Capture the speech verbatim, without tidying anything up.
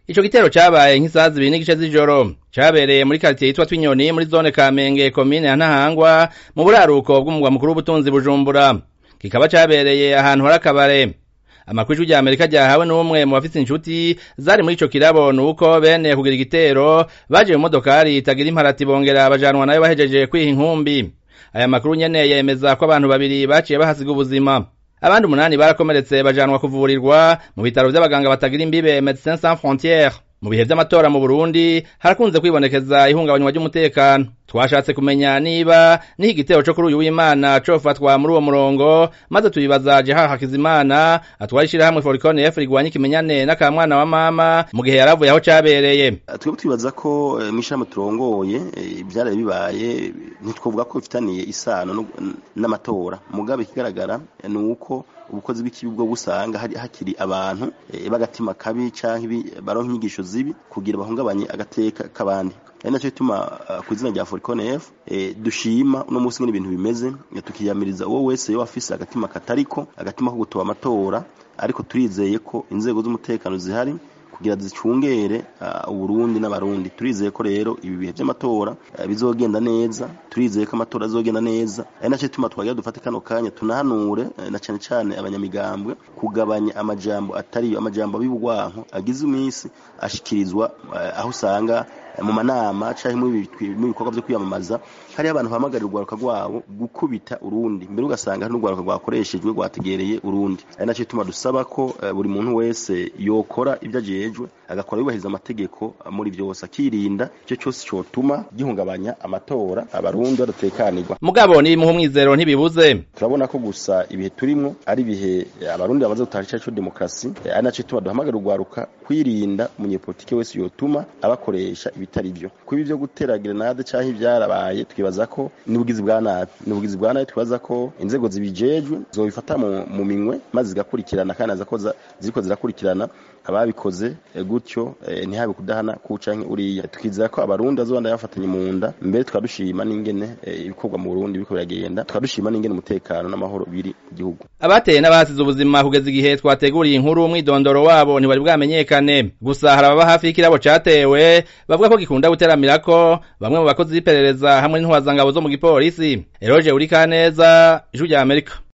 Ico gitero cabaye nk'isaha zibiri n'igice z'ijoro cabereye muri quartier yitwa Twinyoni muri zone Kamenge commune ya Ntahangwa mu buraruko bw'umugwa mukuru w'ubutunzi Bujumbura. Kikaba cabereye ahantu hari akabare. Amakuru ya Amerika ryahawe n'umwe mu bafite inshuti zari muri ico kirabo nuko bene kugira igitero baje mu modokari itagira imparati bongera abajanwa nayo bahejeje kwiha inkumbi. Aya makuru nyene yemeza ko abantu babiri baciye bahasiga ubuzima. Abandi umunani barakomeretse bajanwa kuvurirwa mu bitaro by'abaganga batagira imbibe Médecins Sans Frontières. Mu bihe vy'amatora mu Burundi harakunze kwibonekeza ihungabanywa ry'umutekano. Twashatse kumenya niba niho igitero cyo kuri uyu w'Imana cofatwa muri uwo murongo, maze tubibaza Jeha Hakizimana atwarishira hamwe Foricon F rigwanya ikimenyane n'akamwana wa mama mu gihe yaravuye aho cabereye. Twebwe twibaza ko mwishamo turongoye ibyaraye bibaye ntitwovuga ko bifitaniye isano n'amatora. Mugabe kigaragara nuko ubukozi bw'ikibi bwo gusanga hari hakiri abantu e, bagatima kabi canke baronka inyigisho zibi kugira bahungabanye agateka kabandi. Ari naco bituma uh, kuzina rya Foricon F e, dushima no musi n'ibintu bimeze tukiyamiriza uwo wese yo afise agatima katariko agatima ko gutoba amatora, ariko turizeye ko inzego z'umutekano zihari kugira zicungere uburundi uh, n'abarundi. Turizeye ko rero ibi bihe by'amatora uh, bizogenda neza, turizeye ko amatora azogenda neza. Ari naco bituma twagira dufate kano kanya tunahanure uh, na cyane cyane abanyamigambwe kugabanya amajambo atari amajambo bibugwanko agize imisi ashikirizwa uh, aho usanga mu manama canke mu bikorwa byo kwiyamamaza hari abantu bamagarirwa urwaruka rwabo gukubita urundi, mbere ugasanga hari n'urwaruka rwakoreshejwe rwategereye urundi. Ari naco bituma dusaba ko uh, buri muntu wese yokora ibyo ajejwe agakora yubahiriza amategeko muri byose, akirinda icyo cyose cyotuma gihungabanya amatora abarundi badatekanirwa. Mugabo ni mu mwizero ntibibuze. Turabona ko gusa ibihe turimo ari bihe abarundi bamaze gutarisha cyo demokrasi. Ari naco bituma duhamagara urwaruka kwirinda umunyepolitike wese yotuma abakoresha bitari byo. Kubi byo gutera grenade cyaho ibyarabaye twibaza ko nibugizi bwa nabi nibugizi bwa nabi twibaza ko inzego zibijejwe zobifata mu, mu minwe maze zigakurikirana kandi azakoza ziriko zirakurikirana ababikoze e, gutyo e, ntihabe kudahana kucanke uriya. Tukizera ko abarundi azobanda yafatanye mu nda, mbere tukadushima n'ingene ibikorwa e, mu Burundi biko biragenda, tukadushima n'ingene umutekano n'amahoro biri igihugu. Abateye n'abasize ubuzima kugeza igihe twateguriye inkuru umwidondoro wabo ntibari bwamenyekane. Gusa harababa hafi y'ikirabo catewe bavuga ko gikunda guteramirako bamwe mu bakozi b'iperereza hamwe n'intwazangabo zo mu gipolisi. Eroje Urikaneza, Ijwi rya Amerika.